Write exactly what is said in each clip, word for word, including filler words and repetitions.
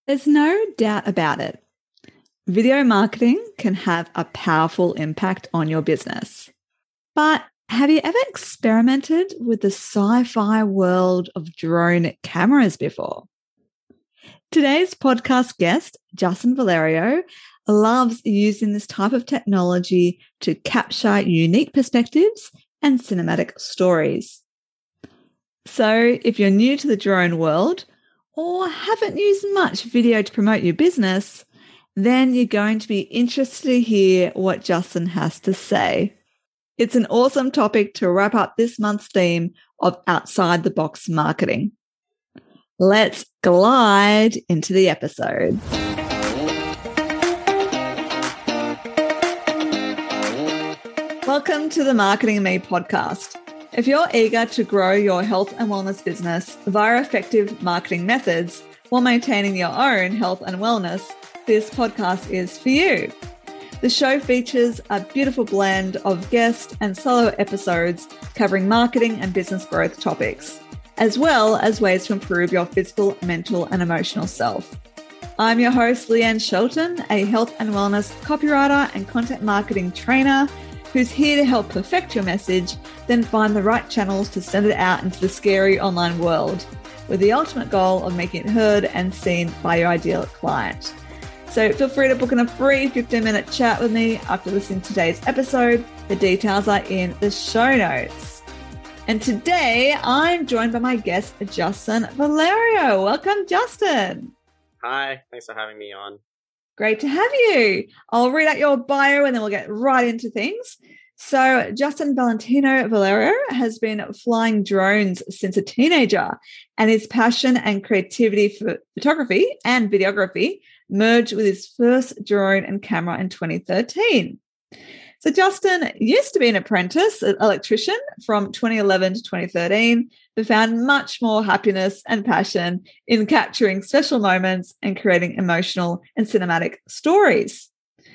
There's no doubt about it. Video marketing can have a powerful impact on your business. But have you ever experimented with the sci-fi world of drone cameras before? Today's podcast guest, Justin Valerio, loves using this type of technology to capture unique perspectives and cinematic stories. So if you're new to the drone world or haven't used much video to promote your business, then you're going to be interested to hear what Justin has to say. It's an awesome topic to wrap up this month's theme of outside the box marketing. Let's glide into the episode. Welcome to the Marketing and Me podcast. If you're eager to grow your health and wellness business via effective marketing methods while maintaining your own health and wellness, this podcast is for you. The show features a beautiful blend of guest and solo episodes covering marketing and business growth topics, as well as ways to improve your physical, mental, and emotional self. I'm your host, Leanne Shelton, a health and wellness copywriter and content marketing trainer who's here to help perfect your message, then find the right channels to send it out into the scary online world, with the ultimate goal of making it heard and seen by your ideal client. So feel free to book in a free fifteen-minute chat with me after listening to today's episode. The details are in the show notes. And today I'm joined by my guest, Justin Valerio. Welcome, Justin. Hi, thanks for having me on. Great to have you. I'll read out your bio and then we'll get right into things. So Justin Valentino Valerio has been flying drones since a teenager, and his passion and creativity for photography and videography merged with his first drone and camera in twenty thirteen. So Justin used to be an apprentice an electrician from twenty eleven to twenty thirteen, but found much more happiness and passion in capturing special moments and creating emotional and cinematic stories.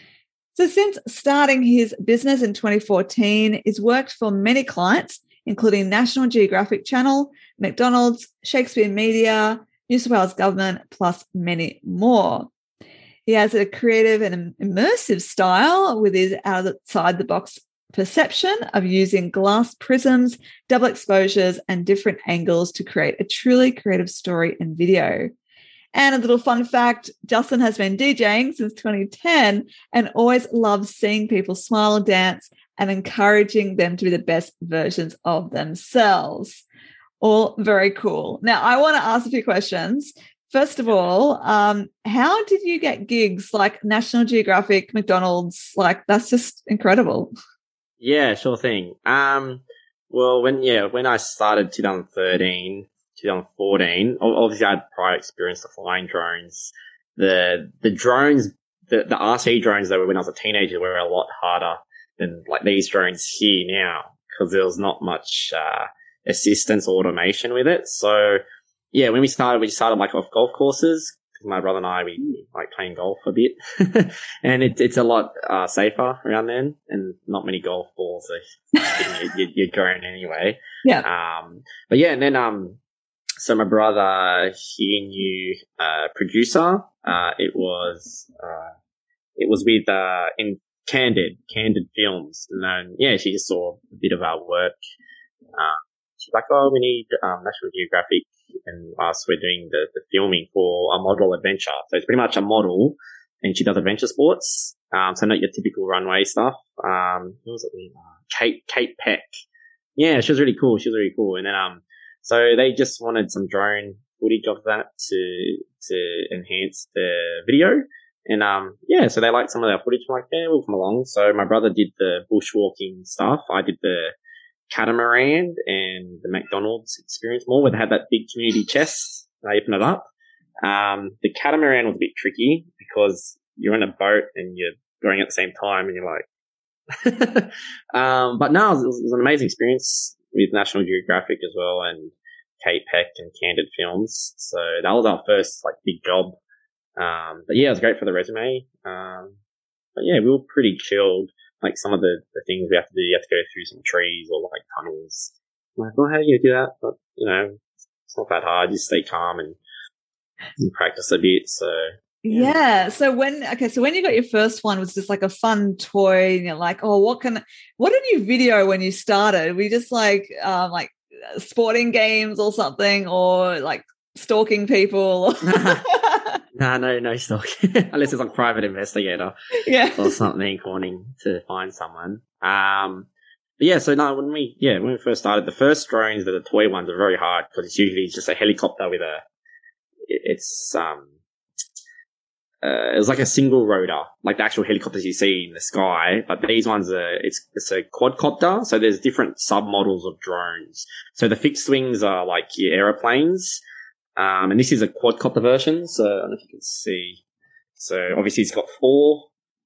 So since starting his business in twenty fourteen, he's worked for many clients, including National Geographic Channel, McDonald's, Shakespeare Media, New South Wales Government, plus many more. He has a creative and immersive style with his outside-the-box perception of using glass prisms, double exposures, and different angles to create a truly creative story and video. And a little fun fact, Justin has been DJing since twenty ten and always loves seeing people smile and dance and encouraging them to be the best versions of themselves. All very cool. Now, I want to ask a few questions. First of all, um, how did you get gigs like National Geographic, McDonald's? Like, that's just incredible. Yeah, sure thing. Um, well, when yeah, when I started twenty thirteen, twenty fourteen, obviously I had prior experience of flying drones. The the drones, the, the R C drones that were when I was a teenager were a lot harder than like these drones here now because there was not much uh, assistance or automation with it. So yeah, when we started, we started like off golf courses. My brother and I, we like playing golf a bit, and it, it's a lot uh, safer around then, and not many golf balls are hitting your, your drone anyway. Yeah. Um, but yeah, and then um, so my brother, he knew a producer. Uh, it was uh, it was with uh, in Candid, Candid Films, and then yeah, she just saw a bit of our work. Uh, she's like, oh, we need um, National Geographic. And us, we're doing the, the filming for a model adventure. So it's pretty much a model, and she does adventure sports. Um, so not your typical runway stuff. Um, who was it? Uh, Kate, Kate Peck. Yeah, she was really cool. She was really cool. And then, um, so they just wanted some drone footage of that to, to enhance the video. And, um, yeah, so they liked some of their footage. I'm like, yeah, we'll come along. So my brother did the bushwalking stuff. I did the catamaran and the McDonald's experience more, where they had that big community chest. They open it up. Um, the catamaran was a bit tricky because you're in a boat and you're going at the same time, and you're like, um, but no, it was, it was an amazing experience with National Geographic as well, and Kate Peck and Candid Films. So that was our first like big job. Um, but yeah, it was great for the resume. Um, but yeah, we were pretty chilled. Like some of the, the things we have to do, you have to go through some trees or like tunnels. I'm like, well, how do you do that? But, you know, it's not that hard. Just stay calm and and practice a bit. So yeah. yeah. So when okay, so when you got your first one, was just like a fun toy, and you're like, oh, what can what did you video when you started? Were you just like um like sporting games or something, or like stalking people? no, no, no stalking. Unless it's like private investigator, yeah, or something wanting to find someone. Um, but yeah. So no, when we yeah when we first started, the first drones, the toy ones, are very hard because it's usually just a helicopter with a it's um. Uh, it was like a single rotor, like the actual helicopters you see in the sky. But these ones are, it's, it's a quadcopter. So there's different sub models of drones. So the fixed wings are like your aeroplanes. Um, and this is a quadcopter version. So I don't know if you can see. So obviously it's got four.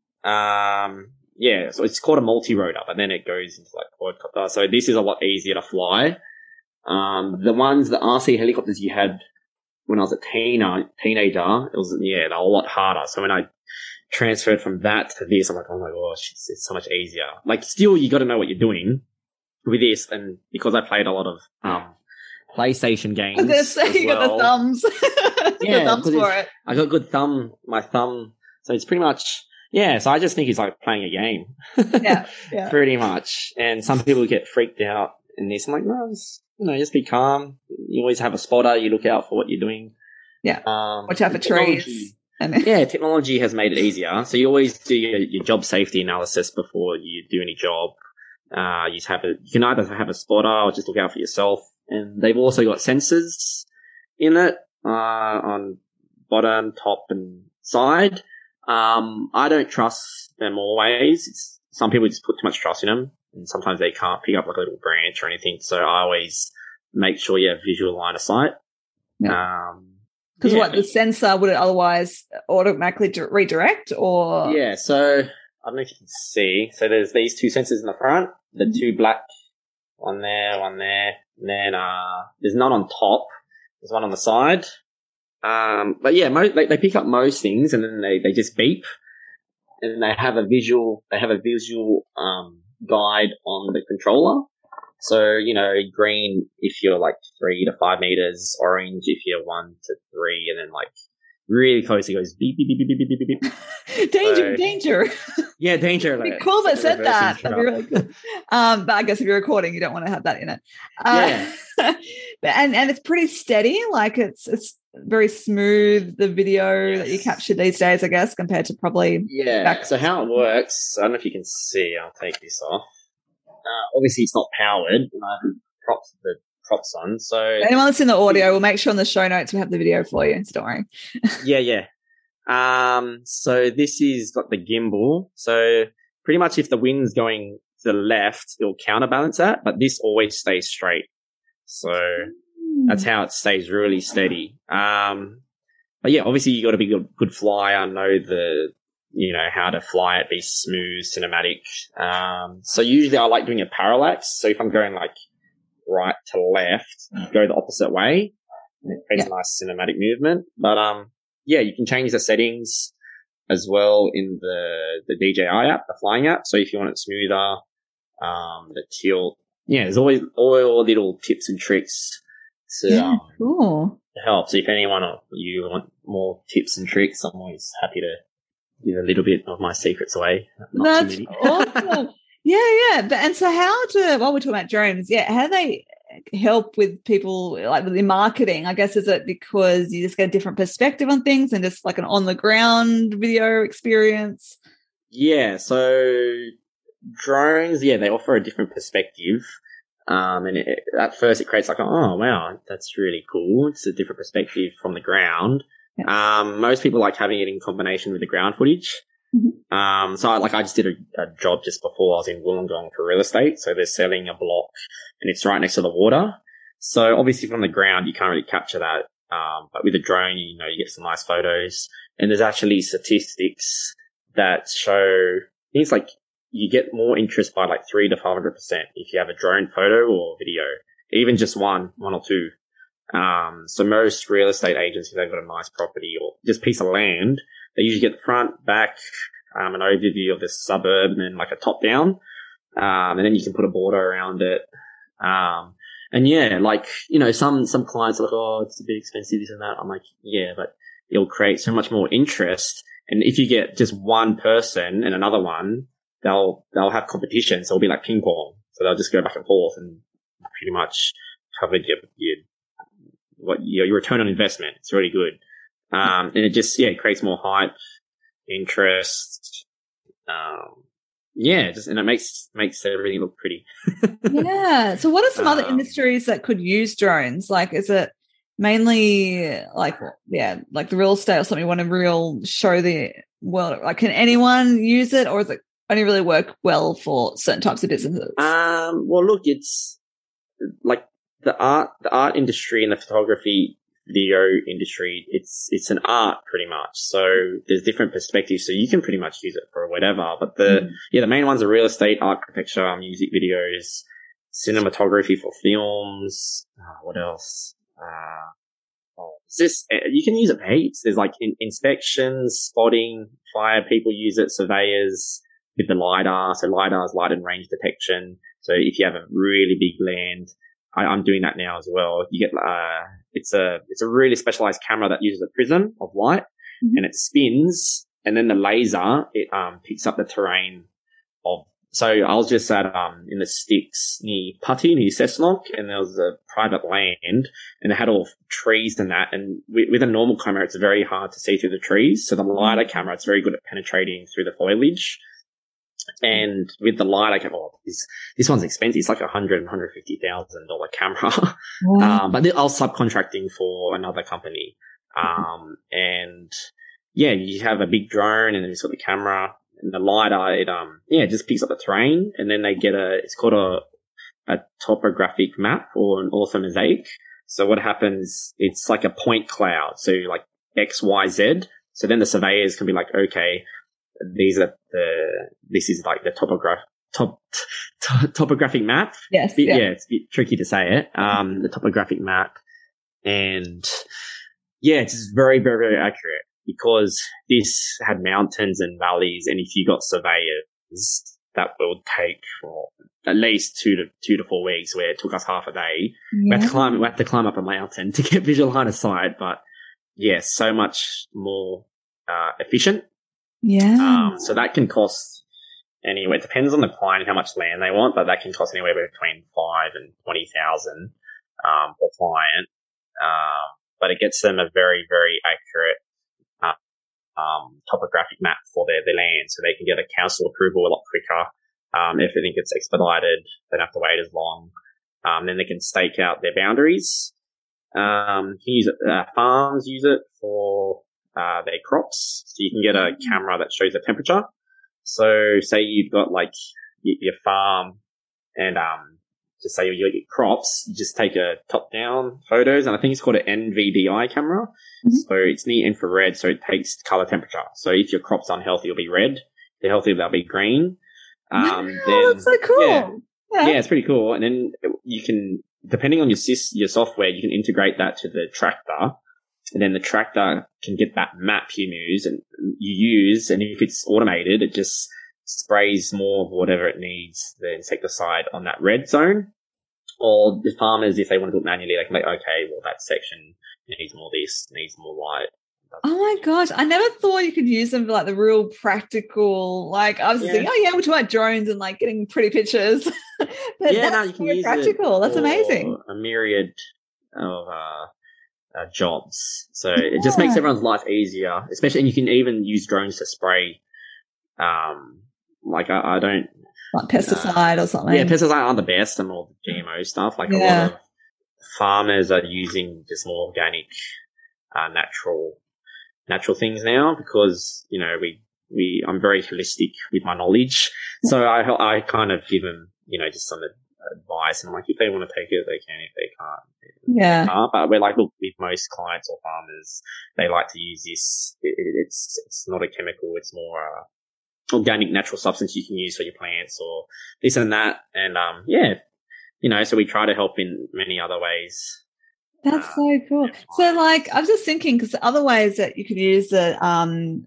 Um, yeah, so it's called a multi-rotor, but then it goes into like quadcopter. So this is a lot easier to fly. Um, the ones, the R C helicopters you had when I was a teen- teenager, it was, yeah, they were a lot harder. So when I transferred from that to this, I'm like, oh my gosh, it's, it's so much easier. Like, still, you got to know what you're doing with this. And because I played a lot of um, PlayStation games. I was going to say, you well, got the thumbs. yeah, the thumbs for it. I got good thumb, my thumb. So it's pretty much, yeah, so I just think it's like playing a game. yeah, yeah. Pretty much. And some people get freaked out in this. I'm like, no, it's, you know, just be calm. You always have a spotter. You look out for what you're doing. Yeah. Um, Watch out for trees. Yeah, technology has made it easier. So you always do your, your job safety analysis before you do any job. Uh, you have a, you can either have a spotter or just look out for yourself. And they've also got sensors in it, uh, on bottom, top, and side. Um, I don't trust them always. It's, some people just put too much trust in them. And sometimes they can't pick up like a little branch or anything. So I always make sure you have visual line of sight. Yeah. Um, Because yeah. what, the sensor, would it otherwise automatically di- redirect or? Yeah, so I don't know if you can see. So there's these two sensors in the front, the mm-hmm. two black, one there, one there. And then uh, there's none on top. There's one on the side. Um, but yeah, mo- they, they pick up most things and then they, they just beep. And they have a visual, they have a visual um, guide on the controller. So, you know, green if you're like three to five meters, orange if you're one to three, and then like really close it goes beep, beep, beep, beep, beep, beep, beep. danger, so, danger. Yeah, danger. It'd be cool if it said that. That'd be really cool. Um, but I guess if you're recording, you don't want to have that in it. Uh, yeah. but, and, and it's pretty steady. Like it's, it's very smooth, the video yes. that you capture these days, I guess, compared to probably. Yeah. Back- so how it works, I don't know if you can see, I'll take this off. Uh, obviously, it's not powered. I have props, the props on. So anyone that's in the audio, we'll make sure in the show notes we have the video for you. So don't worry. yeah, yeah. Um, so this is got the gimbal. So pretty much, if the wind's going to the left, it'll counterbalance that. But this always stays straight. So mm. that's how it stays really steady. Um, but yeah, obviously you got to be a good flyer. Know the you know, how to fly it, be smooth, cinematic. Um, so usually I like doing a parallax. So if I'm going like right to left, you go the opposite way. And it creates yeah. a nice cinematic movement. But, um, yeah, you can change the settings as well in the, the D J I app, the flying app. So if you want it smoother, um, the tilt. Yeah, there's always all little tips and tricks to, yeah, um, cool. help. So if anyone or you want more tips and tricks, I'm always happy to give a little bit of my secrets away. Not That's awesome. Yeah, yeah. But, and so how do, while we're talking about drones, yeah, how do they help with people, like with the marketing? I guess, is it because you just get a different perspective on things and just like an on-the-ground video experience? Yeah, so drones, yeah, they offer a different perspective. Um, and it, at first it creates like, oh, wow, that's really cool. It's a different perspective from the ground. Yeah. Um, most people like having it in combination with the ground footage. Mm-hmm. Um, so I, like I just did a, a job just before I was in Wollongong for real estate. So they're selling a block and it's right next to the water. So obviously from the ground, you can't really capture that. Um, but with a drone, you know, you get some nice photos, and there's actually statistics that show things like you get more interest by like three to five hundred percent if you have a drone photo or video, even just one, one or two. Um, so most real estate agents, if they've got a nice property or just piece of land, they usually get the front, back, um, an overview of the suburb and then like a top down. Um, and then you can put a border around it. Um, And yeah, like, you know, some, some clients are like, oh, it's a bit expensive, this and that. I'm like, yeah, but it'll create so much more interest. And if you get just one person and another one, they'll, they'll have competition. So it'll be like ping pong. So they'll just go back and forth and pretty much covered your, your, what, your, your return on investment. It's really good. Um, and it just, yeah, it creates more hype, interest. Um, yeah, just, and it makes, makes everything look pretty. Yeah. So what are some um, other industries that could use drones? Like, is it mainly like, yeah, like the real estate or something you want to real show the world? Like, can anyone use it, or is it only really work well for certain types of businesses? Um, well, look, it's like the art, the art industry and the photography video industry. It's, it's an art pretty much. So there's different perspectives. So you can pretty much use it for whatever, but the, mm. yeah, the main ones are real estate, architecture, music videos, cinematography for films. Uh, what else? Uh, oh, it's just, you can use it for heaps. There's like in, inspections, spotting, fire people use it, surveyors with the LiDAR. So LiDAR is light and range detection. So if you have a really big land, I, I'm doing that now as well. You get, uh, it's a, it's a really specialized camera that uses a prism of light mm-hmm. and it spins, and then the laser, it, um, picks up the terrain of, so I was just at, um, in the sticks near Putty, near Cessnock, and there was a private land and it had all trees and that. And with, with a normal camera, it's very hard to see through the trees. So the LiDAR camera, it's very good at penetrating through the foliage. And with the LiDAR camera, oh, this, this one's expensive. It's like a hundred and hundred fifty thousand dollar camera. Wow. um, but I was subcontracting for another company. Um, and yeah, you have a big drone and then you've got the camera and the LiDAR. It, um, yeah, it just picks up the terrain, and then they get a, it's called a, a topographic map or an orthomosaic. So what happens, it's like a point cloud. So like X, Y, Z. So then the surveyors can be like, okay, these are the, this is like the topograph, top, t- topographic map. Yes. Bit, yeah. yeah. It's a bit tricky to say it. Um, the topographic map. And yeah, it's just very, very, very accurate because this had mountains and valleys. And if you got surveyors, that will take for at least two to two to four weeks, where it took us half a day. Yeah. We had to climb, we had to climb up a mountain to get visual line of sight. But yeah, so much more, uh, efficient. Yeah. Um, so that can cost anywhere. It depends on the client and how much land they want, but that can cost anywhere between five and twenty thousand um, per client. Um, but it gets them a very, very accurate uh, um, topographic map for their, their land, so they can get a council approval a lot quicker. Um, if anything gets expedited, they don't have to wait as long. Um, then they can stake out their boundaries. Um, you can use it, uh, farms use it for Uh, their crops. So you can get a camera that shows the temperature. So say you've got like y- your farm and, um, just say you got your crops, you just take a top down photos, and I think it's called an N V D I camera. Mm-hmm. So it's near infrared. So it takes color temperature. So if your crop's unhealthy, it'll be red. If they're healthy, they'll be green. Um, wow, then, that's so cool. Yeah, yeah. yeah, it's pretty cool. And then you can, depending on your sys, your software, you can integrate that to the tractor. And then the tractor can get that map you use and you use, and if it's automated, it just sprays more of whatever it needs, the insecticide on that red zone. Or the farmers, if they want to do it manually, they can make, okay, well, that section needs more this, needs more light. Oh my gosh, I never thought you could use them for like the real practical, like I was just yeah. thinking, oh yeah, we're talking about drones and like getting pretty pictures. But yeah, that's no, you can use practical. it That's amazing. A myriad of, uh, Uh, jobs. So yeah. It just makes everyone's life easier, especially, and you can even use drones to spray, um, like I, I don't... Like pesticide uh, or something. Yeah, pesticide aren't the best and all the G M O stuff. Like yeah. a lot of farmers are using just more organic, uh, natural, natural things now because, you know, we, we, I'm very holistic with my knowledge. So I, I kind of give them, you know, just some advice, and I'm like, if they want to take it, they can. If they can't, yeah. They can't. But we're like, look, with most clients or farmers, they like to use this. It, it, it's it's not a chemical; it's more uh, organic, natural substance you can use for your plants or this and that. And um, yeah, you know, so we try to help in many other ways. That's uh, so cool. So, like, I was just thinking because other ways that you could use it um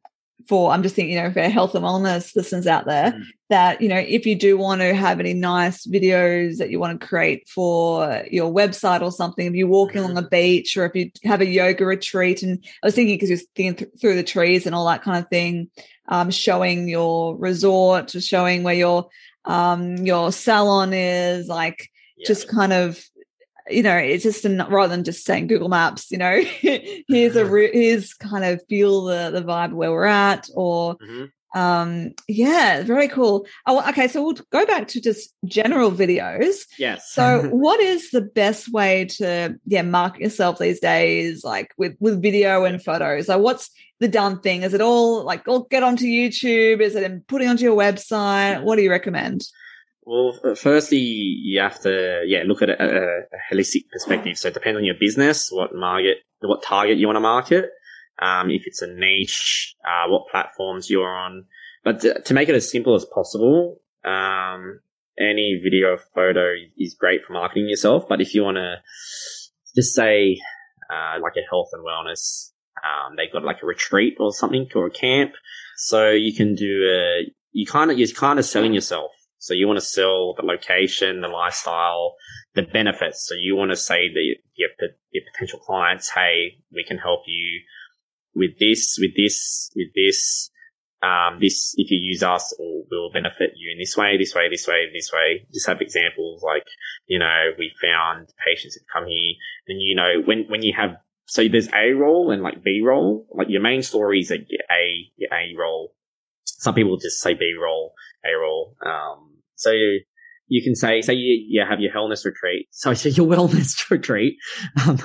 for, I'm just thinking, you know, for health and wellness listeners out there, mm. that, you know, if you do want to have any nice videos that you want to create for your website or something, if you're walking along a beach or if you have a yoga retreat, and I was thinking because you're thinking th- through the trees and all that kind of thing, um, showing your resort, showing where your, um, your salon is, like yeah. just kind of, you know, it's just an, rather than just saying Google Maps, you know, here's a re- here's kind of feel the the vibe where we're at, or mm-hmm. um, yeah, very cool. Oh, okay, so we'll go back to just general videos. Yes. So, what is the best way to yeah market yourself these days, like with with video and photos? Like, what's the done thing? Is it all like, all get onto YouTube? Is it in putting onto your website? What do you recommend? Well, firstly, you have to, yeah, look at a, a, a holistic perspective. So it depends on your business, what market, what target you want to market. Um, if it's a niche, uh, what platforms you're on. But to, to make it as simple as possible, um, any video or photo is great for marketing yourself. But if you want to just say, uh, like a health and wellness, um, they've got like a retreat or something or a camp. So you can do a, you kind of, you're kind of selling yourself. So you want to sell the location, the lifestyle, the benefits. So you want to say to your, your potential clients, hey, we can help you with this, with this, with this. Um, this, if you use us, or will benefit you in this way, this way, this way, this way. Just have examples like, you know, we found patients that come here, and you know, when, when you have, so there's A roll and like B roll, like your main story is like your A, your A roll. Some people just say B roll, A roll. Um, so you, you can say, say you, you have your wellness retreat. So, so your wellness retreat, um,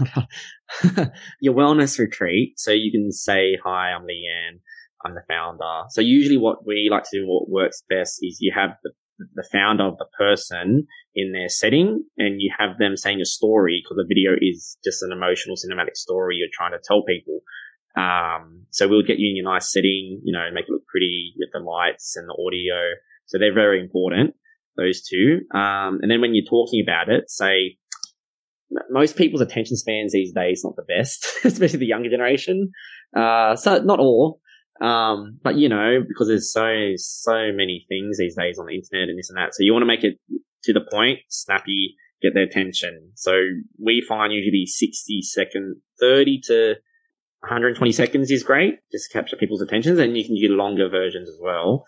your wellness retreat. So you can say, hi, I'm Leanne. I'm the founder. So usually what we like to do, what works best is you have the, the founder of the person in their setting, and you have them saying a story, because the video is just an emotional cinematic story you're trying to tell people. Um, so we'll get you in your nice setting, you know, make it look pretty with the lights and the audio. So they're very important, those two. Um, and then when you're talking about it, say, most people's attention spans these days not the best, especially the younger generation. Uh, so not all. Um, but you know, because there's so, so many things these days on the internet and this and that. So you want to make it to the point, snappy, get their attention. So we find usually sixty second, thirty to one hundred twenty seconds is great, just to capture people's attentions, and you can do longer versions as well.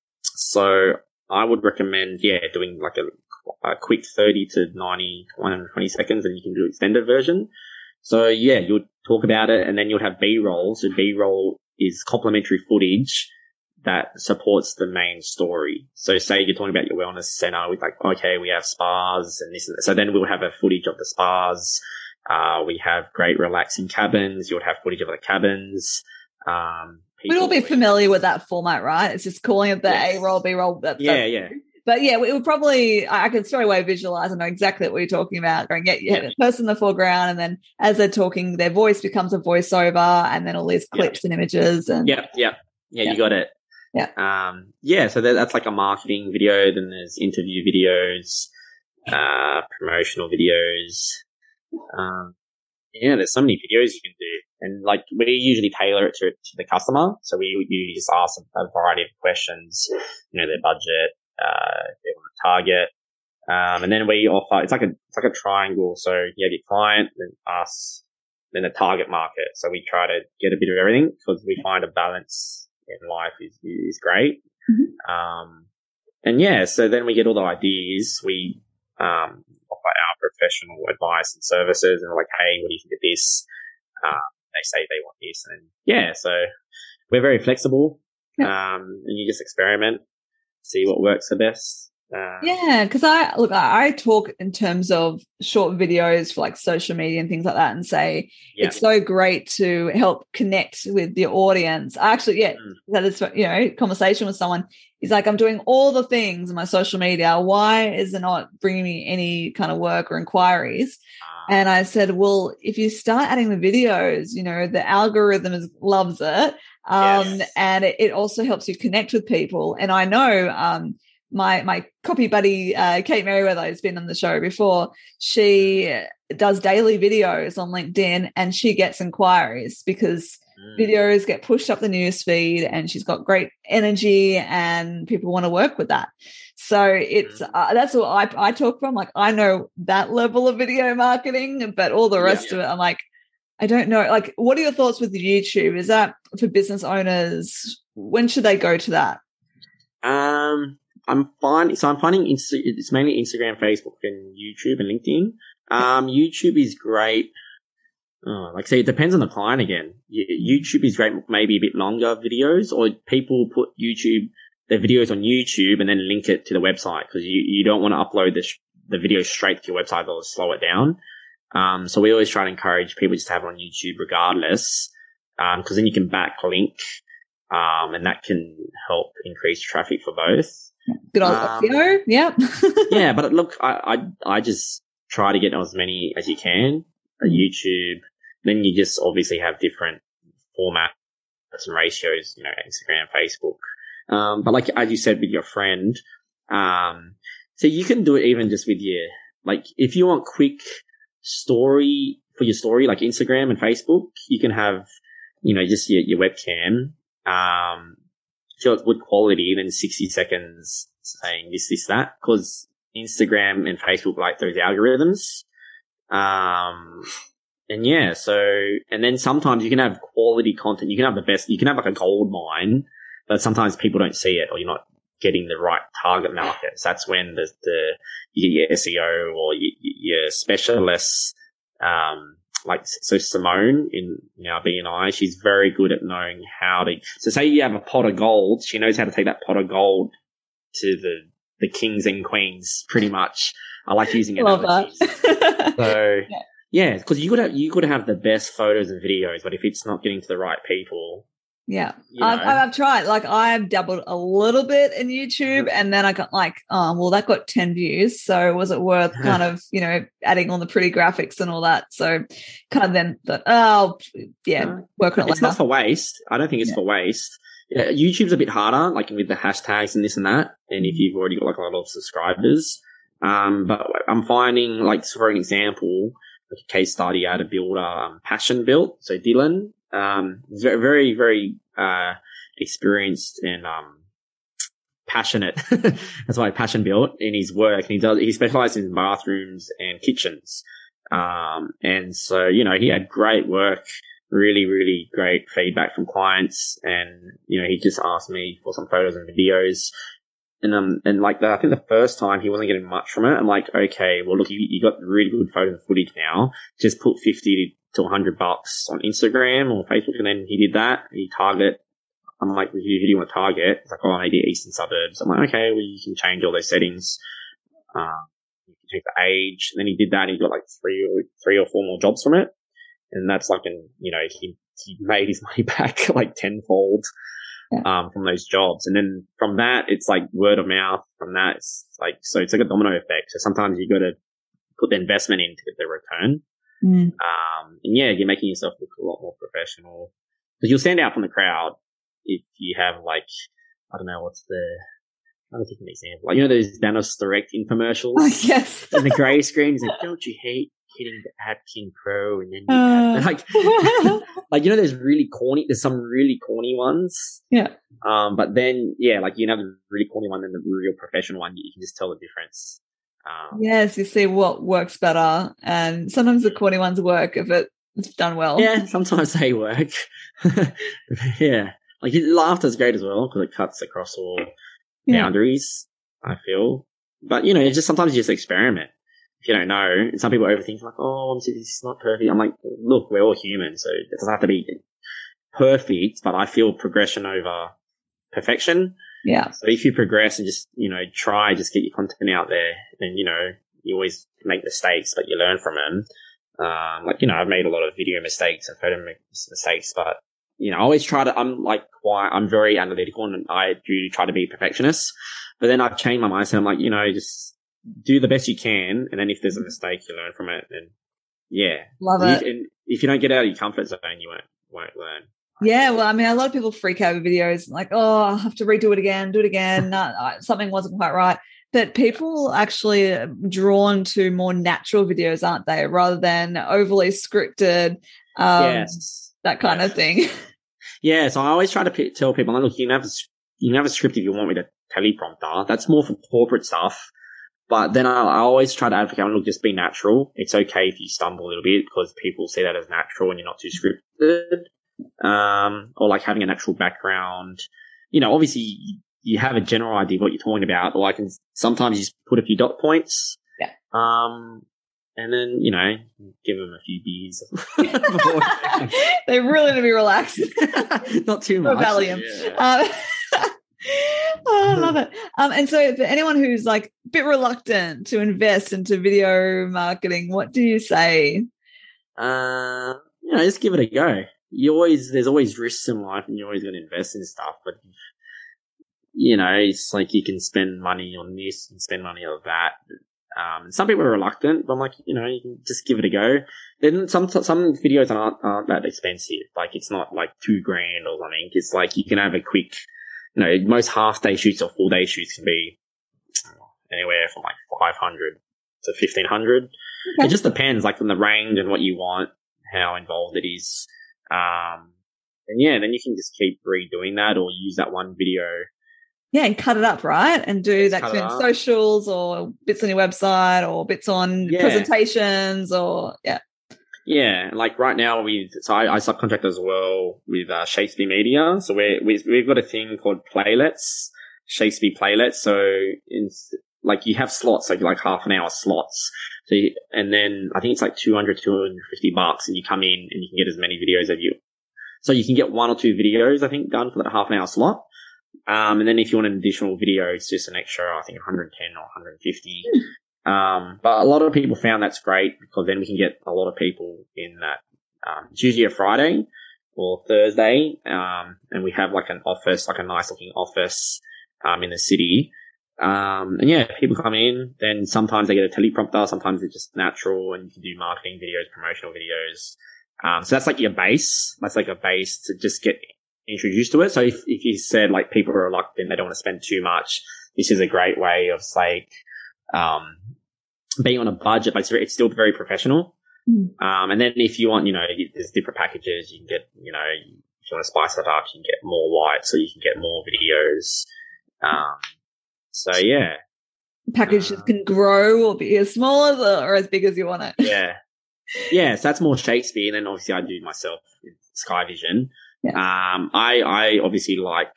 So I would recommend, yeah, doing like a, a quick thirty to ninety, one hundred twenty seconds, and you can do extended version. So yeah, you'll talk about it, and then you'll have B-roll. So B-roll is complementary footage that supports the main story. So say you're talking about your wellness center with like, okay, we have spas and this and that. So then we'll have a footage of the spas. Uh, we have great relaxing cabins. You'll have footage of the cabins. Um, We'd all be familiar with that format, right? It's just calling it the yes. A-roll, B-roll. That's, yeah, that's, yeah. But yeah, we would probably, I can straight away visualize and know exactly what you're talking about. Going, get your yeah. person in the foreground, and then as they're talking, their voice becomes a voiceover, and then all these clips yeah. and images. And yeah, yeah, yeah, yeah, you got it. Yeah. Um, yeah, so that, that's like a marketing video. Then there's interview videos, uh, promotional videos. Um, yeah, there's so many videos you can do. And like, we usually tailor it to, to the customer. So we usually just ask them a variety of questions, you know, their budget, uh, if they want to target. Um, and then we offer, it's like a, it's like a triangle. So you have your client, then us, then the target market. So we try to get a bit of everything, because we find a balance in life is, is great. Mm-hmm. Um, and yeah, so then we get all the ideas. We, um, offer our professional advice and services, and we're like, hey, what do you think of this? Um, they say they want this, and yeah, so we're very flexible. Yeah. Um, and you just experiment, see what works the best. Uh, yeah, because I look, I, I talk in terms of short videos for like social media and things like that, and say yeah. it's so great to help connect with your audience. I actually, yeah, mm. that is, you know, conversation with someone. He's like, I'm doing all the things on my social media. Why is it not bringing me any kind of work or inquiries? Uh, and I said, well, if you start adding the videos, you know, the algorithm is, loves it, um, yes. and it, it also helps you connect with people. And I know. Um, My my copy buddy, uh, Kate Merriweather, has been on the show before. She does daily videos on LinkedIn, and she gets inquiries because videos get pushed up the news feed, and she's got great energy and people want to work with that. So it's uh, that's what I, I talk from. Like, I know that level of video marketing, but all the rest yeah, yeah. of it, I'm like, I don't know. Like, what are your thoughts with YouTube? Is that for business owners? When should they go to that? Um, I'm finding, so I'm finding Insta, it's mainly Instagram, Facebook, and YouTube and LinkedIn. Um, YouTube is great. Oh, like I say, it depends on the client again. YouTube is great, maybe a bit longer videos, or people put YouTube, their videos on YouTube and then link it to the website, because you, you don't want to upload the, sh- the video straight to your website, they'll slow it down. Um, so we always try to encourage people just to have it on YouTube regardless, um, because then you can backlink, um, and that can help increase traffic for both. Good old um, S E O, yeah. Yeah, but look, I, I, I just try to get as many as you can on YouTube. Then you just obviously have different formats and ratios, you know, Instagram, Facebook. Um, but like, as you said with your friend, um, so you can do it even just with your, like, if you want quick story for your story, like Instagram and Facebook, you can have, you know, just your, your webcam, um, if you want good quality, then sixty seconds saying this, this, that, because Instagram and Facebook like those algorithms. Um, And yeah, so, and then sometimes you can have quality content. You can have the best, you can have like a gold mine, but sometimes people don't see it, or you're not getting the right target markets. That's when the, the, your S E O or your, your specialists, um, like, so Simone in, you know, B N I, she's very good at knowing how to, so say you have a pot of gold, she knows how to take that pot of gold to the, the kings and queens, pretty much. I like using analogies. So, yeah. Yeah, because you gotta you gotta have the best photos and videos, but if it's not getting to the right people, yeah, you know. I've, I've tried. Like, I've dabbled a little bit in YouTube, and then I got like, oh, well, that got ten views, so was it worth kind of, you know, adding on the pretty graphics and all that? So, kind of then thought, oh, yeah, no, work on it. It's later. Not for waste. I don't think it's yeah. for waste. Yeah, YouTube's a bit harder, like with the hashtags and this and that, and if you've already got like a lot of subscribers, um, but I'm finding, like, for an example, like a case study, I had to build a um, Passion Built. So Dylan, um, very, very, very, uh, experienced and, um, passionate. That's why Passion Built in his work. And he does, he specializes in bathrooms and kitchens. Um, and so, you know, he had great work, really, really great feedback from clients. And, you know, he just asked me for some photos and videos. And um and like the, I think the first time he wasn't getting much from it. I'm like, okay, well look, you, you got really good photo and footage now. Just put fifty to a hundred bucks on Instagram or Facebook, and then he did that. He targeted. I'm like, who, who do you want to target? It's like, oh, maybe eastern suburbs. I'm like, okay, well you can change all those settings. Um, you can change the age. And then he did that. And he got like three or three or four more jobs from it, and that's like, an you know, he he made his money back like tenfold. Yeah. Um, from those jobs. And then from that, it's like word of mouth. From that, it's like, so it's like a domino effect. So sometimes you got to put the investment in to get the return. Mm. Um, and yeah, you're making yourself look a lot more professional, because you'll stand out from the crowd if you have like, I don't know, what's the, I don't think an example. Like, you know, those Danos Direct infomercials? Oh, yes. And the grey screen is like, don't you hate hitting the Ad King Pro? And then you uh. have, like, like, you know, there's really corny, there's some really corny ones. Yeah. Um, but then, yeah, like, you know, the really corny one and the real professional one, you can just tell the difference. Um, yes, you see what works better. And sometimes the corny ones work if it's done well. Yeah, sometimes they work. Yeah. Like, laughter's great as well, because it cuts across all yeah. boundaries, I feel. But, you know, it's just sometimes you just experiment. If you don't know, and some people overthink, like, oh, this is not perfect. I'm like, look, we're all human, so it doesn't have to be perfect, but I feel progression over perfection. Yeah. So if you progress and just, you know, try, just get your content out there, then, you know, you always make mistakes, but you learn from them. Um, like, you know, I've made a lot of video mistakes and photo mistakes, but, you know, I always try to, I'm like quite, I'm very analytical, and I do try to be a perfectionist, but then I've changed my mindset. I'm like, you know, just do the best you can, and then if there's a mistake, you learn from it. And yeah, love it. And if you don't get out of your comfort zone, you won't won't learn. Yeah, well, I mean, a lot of people freak out with videos, like, oh, I have to redo it again, do it again. no, something wasn't quite right. But people actually are drawn to more natural videos, aren't they, rather than overly scripted, um, yes. that kind yes. of thing. Yeah, so I always try to p- tell people, look, you can have a, you can have a script if you want with a teleprompter. That's more for corporate stuff. But then I, I always try to advocate, look, just be natural. It's okay if you stumble a little bit because people see that as natural and you're not too scripted. Um, or like having a natural background. You know, obviously you, you have a general idea of what you're talking about, or I can sometimes just put a few dot points. Yeah. Um, and then, you know, give them a few beers. They really need to be relaxed. Not too much. Valium. Yeah. Um, oh, I love it. Um, and so for anyone who's like a bit reluctant to invest into video marketing, what do you say? Uh, you know, just give it a go. You always, there's always risks in life and you're always going to invest in stuff, but you know, it's like you can spend money on this and spend money on that. Um, some people are reluctant, but I'm like, you know, you can just give it a go. Then some, some videos aren't, aren't that expensive. Like it's not like two grand or something. It's like you can have a quick, you know, most half day shoots or full day shoots can be anywhere from like five hundred to fifteen hundred. Okay. It just depends like on the range and what you want, how involved it is. Um, and yeah, then you can just keep redoing that or use that one video. Yeah, and cut it up, right? And do that in socials or bits on your website or bits on yeah. presentations or, yeah. Yeah, like right now we so I, I subcontract as well with uh, Shakespeare Media. So we're, we, we've got a thing called Playlets, Shakespeare Playlets. So it's like you have slots, like like half an hour slots. So you, and then I think it's like two hundred, two hundred fifty bucks and you come in and you can get as many videos as you. So you can get one or two videos, I think, done for that half an hour slot. Um, and then if you want an additional video, it's just an extra, I think, one hundred ten or one hundred fifty. Um, but a lot of people found that's great because then we can get a lot of people in that. Um, it's usually a Friday or Thursday. Um, and we have like an office, like a nice looking office, um, in the city. Um, and yeah, people come in, then sometimes they get a teleprompter, sometimes it's just natural and you can do marketing videos, promotional videos. Um, so that's like your base. That's like a base to just get introduced to it. So if, if you said like people are reluctant, they don't want to spend too much, this is a great way of like, um, being on a budget, but it's, very, it's still very professional. Mm. Um, and then if you want, you know, there's different packages. You can get, you know, if you want to spice it up, you can get more light so you can get more videos. Um, so yeah. Packages uh, can grow or be as small as or as big as you want it. Yeah. Yeah. So that's more Shakespeare. And then obviously I do myself with Sky Vision. Yeah. Um, I, I obviously like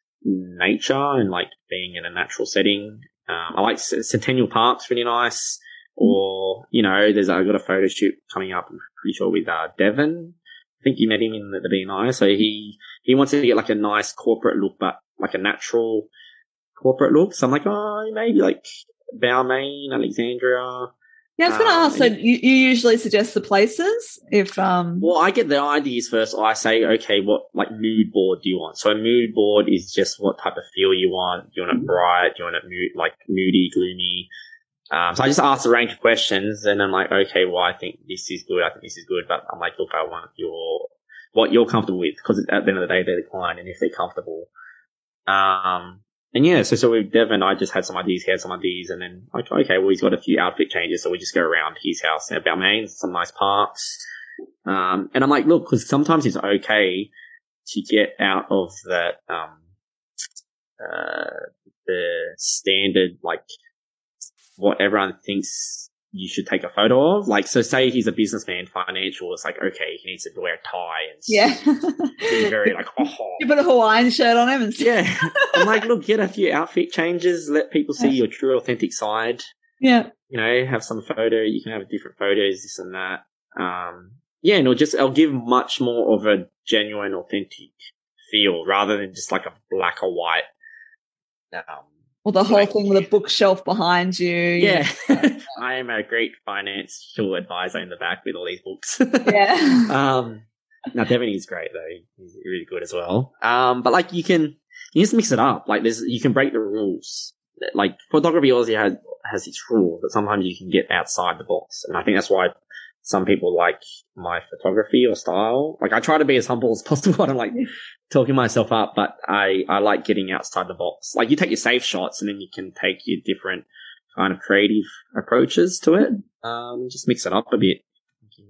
nature and like being in a natural setting. Um, I like Centennial Park's really nice. Or, you know, there's, I've got a photo shoot coming up, I'm pretty sure with, uh, Devon. I think you met him in the, the B N I. So he, he wants to get like a nice corporate look, but like a natural corporate look. So I'm like, oh, maybe like Balmain, Alexandria. Yeah, I was going to um, ask, so you, you usually suggest the places if, um. Well, I get the ideas first. I say, okay, what, like, mood board do you want? So a mood board is just what type of feel you want. Do you want it bright? Do you want it mood, like, moody, gloomy? Um, so I just ask a range of questions and I'm like, okay, well, I think this is good. I think this is good. But I'm like, look, I want your, what you're comfortable with because at the end of the day, they're the client and if they're comfortable. Um, And yeah, so, so with Devon, I just had some ideas, he had some ideas, and then, like, okay, well, he's got a few outfit changes, so we just go around his house at Balmain, some nice parks. Um, and I'm like, look, because sometimes it's okay to get out of that, um, uh, the standard, like, what everyone thinks you should take a photo of. Like, so say he's a businessman, financial, it's like, okay, he needs to wear a tie and yeah. be very like, oh. You put a Hawaiian shirt on him and yeah. I'm like, look, get a few outfit changes, let people see your true authentic side. Yeah. You know, have some photo, you can have different photos, this and that. Um, yeah, and it'll just, it'll give much more of a genuine, authentic feel rather than just like a black or white, um, or the whole thing with a bookshelf behind you. Yeah. I am a great financial advisor in the back with all these books. Yeah. um, now, Devon is great, though. He's really good as well. Um, but, like, you can you just mix it up. Like, there's you can break the rules. Like, photography obviously has, has its rules, but sometimes you can get outside the box. And I think that's why some people like my photography or style. Like, I try to be as humble as possible. I don't like talking myself up, but I, I like getting outside the box. Like, you take your safe shots and then you can take your different kind of creative approaches to it. Um, just mix it up a bit.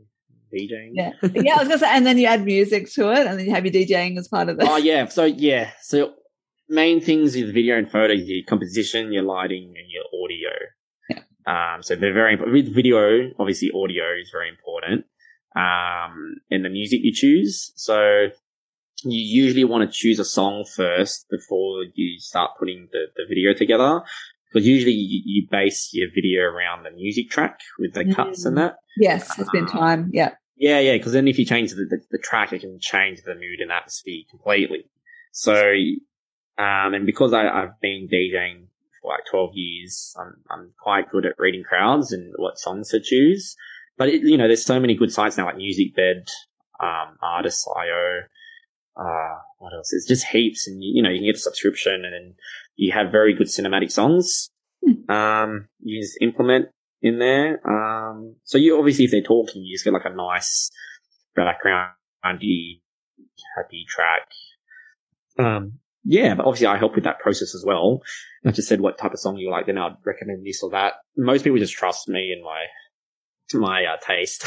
DJing. Yeah, yeah. I was gonna say, and then you add music to it, and then you have your DJing as part of it. Oh yeah, so yeah, so main things is video and photo, your composition, your lighting, and your audio. Yeah. Um, so they're very important. With video, obviously audio is very important. Um, and the music you choose. So you usually want to choose a song first before you start putting the, the video together. Because usually you, you base your video around the music track with the cuts mm. and that. Yes, it's been um, time. Yeah. Yeah, yeah. Because then if you change the, the, the track, it can change the mood and atmosphere completely. So, um, and because I, I've been DJing for like twelve years, I'm, I'm quite good at reading crowds and what songs to choose. But, it, you know, there's so many good sites now like MusicBed, um, Artists dot I O. Uh, what else? It's just heaps, and you, you know, you can get a subscription, and then you have very good cinematic songs. Hmm. Um, you just implement in there. Um, so you obviously, if they're talking, you just get like a nice background, happy track. Um, yeah, but obviously I help with that process as well. I just said what type of song you like, then I'd recommend this or that. Most people just trust me and my my uh, taste.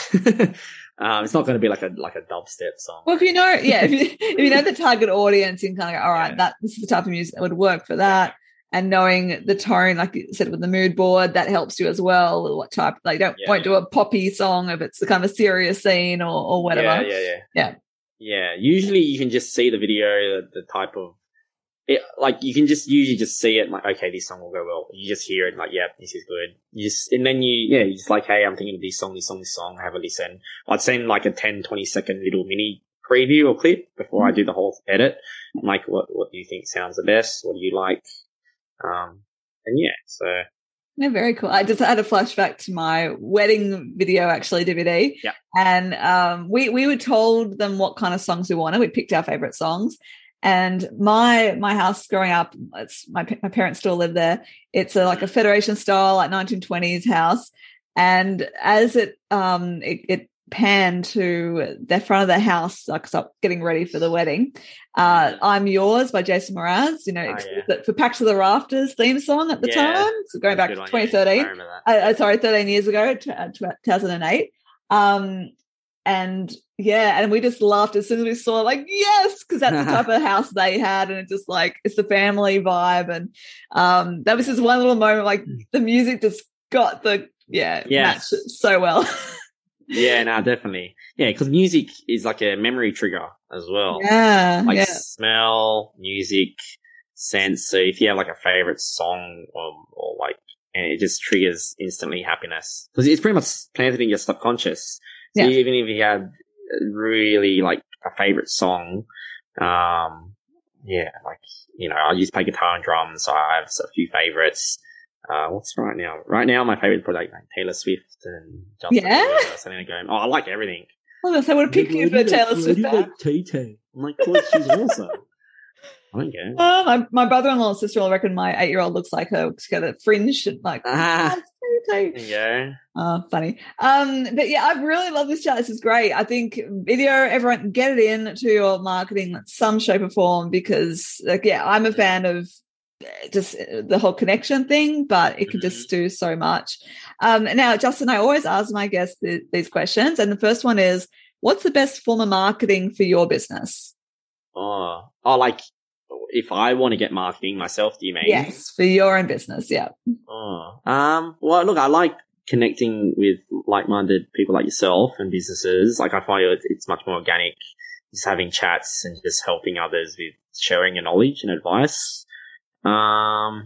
Um, it's not going to be like a like a dubstep song. Well, if you know, yeah, if you, if you know the target audience, you can kind of go, all right, yeah. that this is the type of music that would work for that. And knowing the tone, like you said with the mood board, that helps you as well. What type? Like, don't yeah, won't yeah. do a poppy song if it's a kind of a serious scene or or whatever. Yeah, yeah, yeah, yeah. Yeah. Usually, you can just see the video, the, the type of. It, like you can just usually just see it like, okay, this song will go well. You just hear it like, yeah, this is good. You just, and then you, yeah, you just like, hey, I'm thinking of this song, this song, this song, have a listen. I'd send like a ten, twenty second little mini preview or clip before I do the whole edit. I'm like, what, what do you think sounds the best? What do you like? Um, and yeah, so. Yeah, very cool. I just had a flashback to my wedding video, actually, D V D. Yeah. And um, we, we were told them what kind of songs we wanted. We picked our favorite songs. And my my house growing up, it's my my parents still live there. It's a, like a Federation style, like nineteen twenties house. And as it um it, it panned to the front of the house, like stop getting ready for the wedding. Uh, I'm Yours by Jason Mraz, you know, oh, yeah. for Packed to the Rafters theme song at the yeah. time. So going back to twenty thirteen. I uh, sorry, thirteen years ago, two thousand eight. Um, and yeah, and we just laughed as soon as we saw it, like, yes, because that's the type of house they had, and it's just like it's the family vibe. And um that was just one little moment, like the music just got the yeah yes. matched so well. Yeah, no, definitely. Yeah, because music is like a memory trigger as well. Yeah. Like yeah. smell, music, sense. So if you have like a favorite song or, or like, and it just triggers instantly happiness because it's pretty much planted in your subconscious. So yeah. even if you had really like a favorite song, um, yeah, like, you know, I used to play guitar and drums, so I have a few favorites. Uh, what's right now? Right now, my favorite product like Taylor Swift and Justin yeah. Bieber, something going. Oh, I like everything. Well, I would have picked you for Taylor Swift. I like Tay-Tay. I'm like, cool, she's awesome. I don't care. Oh, my, my brother-in-law and sister-in-law reckon my eight-year-old looks like her. She's got a fringe, like. Ah. There you go. Oh, funny. Um, but yeah, I really love this chat. This is great. I think video, everyone get it in to your marketing in some shape or form because, like, yeah, I'm a fan of just the whole connection thing, but it can mm-hmm. just do so much. Um, now, Justin, I always ask my guests th- these questions, and the first one is, what's the best form of marketing for your business? Oh, oh, like if I want to get marketing myself, do you mean? Yes, for your own business, yeah. Oh, um, well, look, I like connecting with like-minded people like yourself and businesses. Like, I find it, it's much more organic, just having chats and just helping others with sharing your knowledge and advice. Um,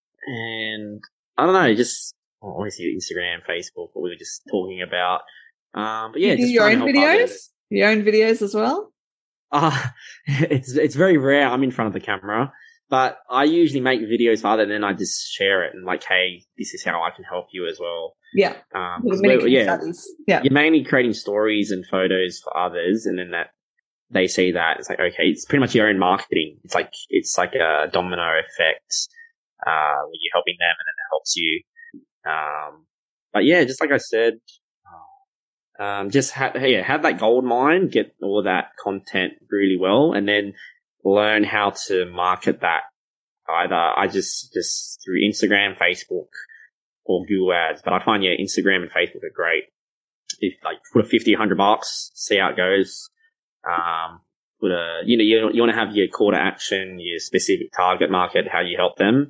and I don't know, just well, obviously Instagram, Facebook, what we were just talking about. Um, but yeah, you do just your own videos, others. your own videos as well. Uh, it's it's very rare. I'm in front of the camera, but I usually make videos for others, and then I just share it and like, hey, this is how I can help you as well. Yeah, um, yeah, yeah. You're mainly creating stories and photos for others, and then that. They see that it's like, okay, it's pretty much your own marketing. It's like it's like a domino effect uh, where you're helping them and then it helps you. Um, but yeah, just like I said, um, just have yeah, have that gold mine, get all of that content really well, and then learn how to market that. Either I just just through Instagram, Facebook, or Google Ads. But I find yeah, Instagram and Facebook are great if like put a fifty, a hundred bucks, see how it goes. Um, put a, you know, you, you want to have your call to action, your specific target market, how you help them.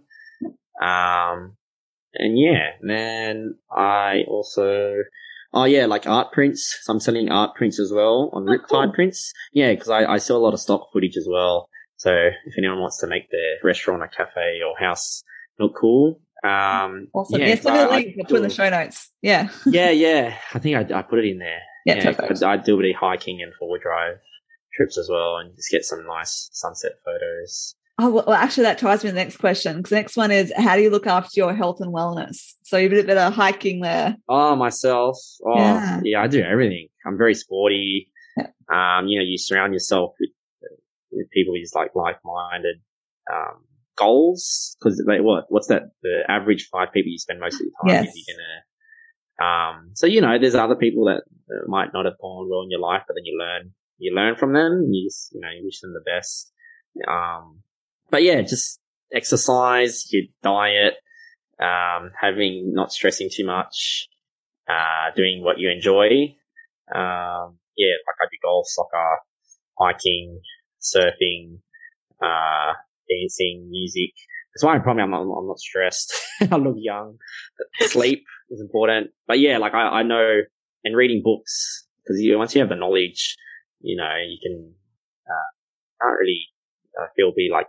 Um, and yeah, and then I also, oh yeah, like art prints. So I'm selling art prints as well on Oh, Riptide cool. prints. Yeah, because I, I sell a lot of stock footage as well. So if anyone wants to make their restaurant or cafe or house look cool, um, Awesome. yeah, Yeah, 'cause send me the I- I link. I'll put in the do- show notes. Yeah. yeah, yeah. I think I, I put it in there. Yeah, Yeah, perfect. 'cause I do a bit of hiking and four-wheel drive trips as well, and just get some nice sunset photos. Oh, well, well, actually, that ties me to the next question, because the next one is, how do you look after your health and wellness? So you did a bit of hiking there. Oh, myself. Oh, Yeah. yeah. I do everything. I'm very sporty. Yeah. Um, you know, you surround yourself with with people who's like like-minded um, goals. Because what? What's that? The average five people you spend most of your time Yes. with, you're gonna. Um, so you know, there's other people that, that might not have gone well in your life, but then you learn, you learn from them. And you just, you know, you wish them the best. Um, but yeah, just exercise, your diet, um, having not stressing too much, uh, doing what you enjoy. Um, yeah, like I do golf, soccer, hiking, surfing, uh, dancing, music. That's why probably I'm not, I'm not stressed. I look young. Sleep is important. But yeah, like I, I know, and reading books, because you, once you have the knowledge, you know, you can, uh, can't really, I feel be like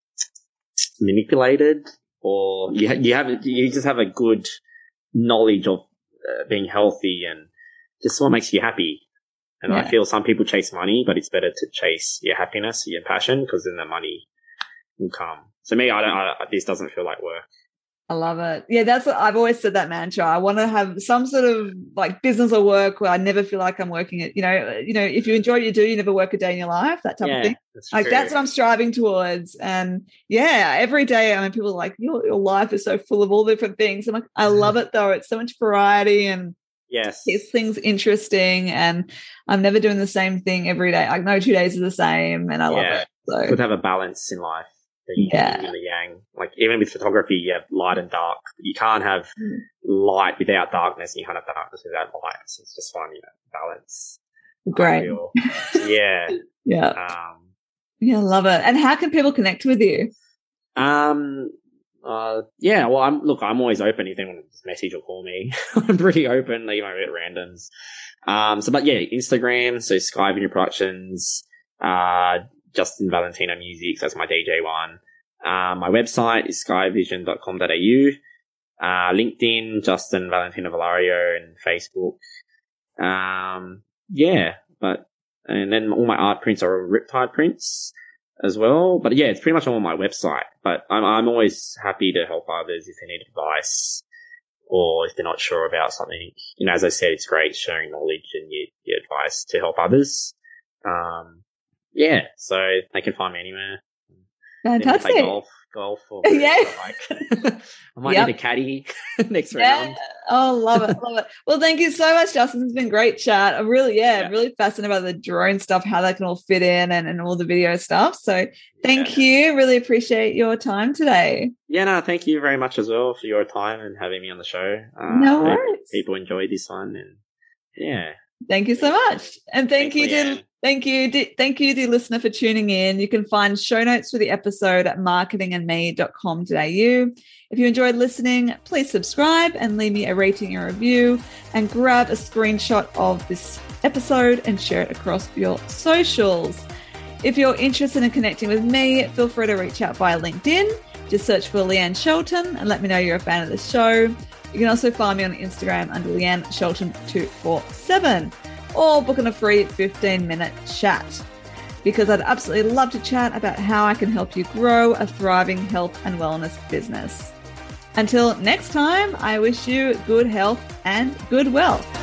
manipulated, or you, ha- you have, you just have a good knowledge of uh, being healthy and just what makes you happy. And Yeah. I feel some people chase money, but it's better to chase your happiness, your passion, because then the money will come. So me, I don't, I, this doesn't feel like work. I love it. Yeah, that's what I've always said, that mantra. I want to have some sort of like business or work where I never feel like I'm working it. You know, you know, if you enjoy what you do, you never work a day in your life, that type Yeah, of thing. that's Like true. that's what I'm striving towards. And yeah, every day I mean people are like, your your life is so full of all different things. I'm like, I love it though. It's so much variety and Yes. keeps things interesting, and I'm never doing the same thing every day. Like no two days are the same, and I love Yeah. it. So Good to have a balance in life. The yin Yeah. and the yang. Like even with photography, you have light and dark. You can't have Mm. light without darkness. And you can't have darkness without light. So it's just finding that balance. I great. feel. Yeah. Yeah. Um, Yeah, I love it. And how can people connect with you? um, uh, yeah, well, I'm, look, I'm always open if they want to just message or call me. I'm pretty open, even at randoms. Um, so, but yeah, Instagram, so Sky Vision Productions, uh, Justin Valentino Music, so that's my D J one. Uh, my website is sky vision dot com dot a u. Uh, LinkedIn, Justin Valentino Valario, and Facebook. Um, yeah, but, and then all my art prints are Riptide prints as well. But yeah, it's pretty much all on my website. But I'm, I'm always happy to help others if they need advice or if they're not sure about something. You know, as I said, it's great sharing knowledge and your, your advice to help others. Um, yeah, so they can find me anywhere. Then play Fantastic. golf, golf, or Yeah. like I might Yep. need a caddy next Yeah. round. Oh, love it. Love it. Well, thank you so much, Justin. It's been a great chat. I'm really, yeah, Yeah. really fascinated about the drone stuff, how that can all fit in and, and all the video stuff. So thank Yeah. you. Really appreciate your time today. Yeah, no, thank you very much as well for your time and having me on the show. Uh, No I hope worries. people enjoyed this one, and yeah, Thank you so much. And thank Thanks, you, dear, Leanne. thank you, dear, thank you, dear listener, for tuning in. You can find show notes for the episode at marketing and me dot com dot a u. If you enjoyed listening, please subscribe and leave me a rating and review, and grab a screenshot of this episode and share it across your socials. If you're interested in connecting with me, feel free to reach out via LinkedIn. Just search for Leanne Shelton and let me know you're a fan of the show. You can also find me on Instagram under Leanne Shelton two four seven, or book in a free fifteen minute chat, because I'd absolutely love to chat about how I can help you grow a thriving health and wellness business. Until next time, I wish you good health and good wealth.